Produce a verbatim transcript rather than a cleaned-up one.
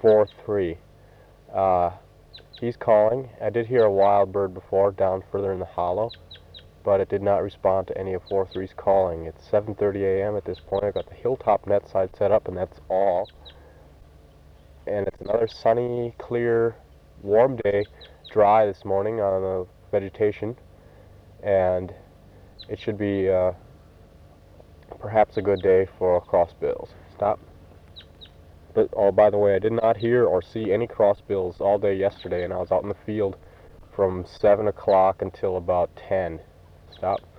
four three. Uh, he's calling. I did hear a wild bird before down further in the hollow, but it did not respond to any of four three's calling. It's seven thirty a m at this point. I've got the hilltop net side set up, and that's all. And it's another sunny, clear, warm day, dry this morning on the vegetation, and it should be uh, perhaps a good day for crossbills. Stop. But, oh, by the way, I did not hear or see any crossbills all day yesterday, and I was out in the field from seven o'clock until about ten. Stop.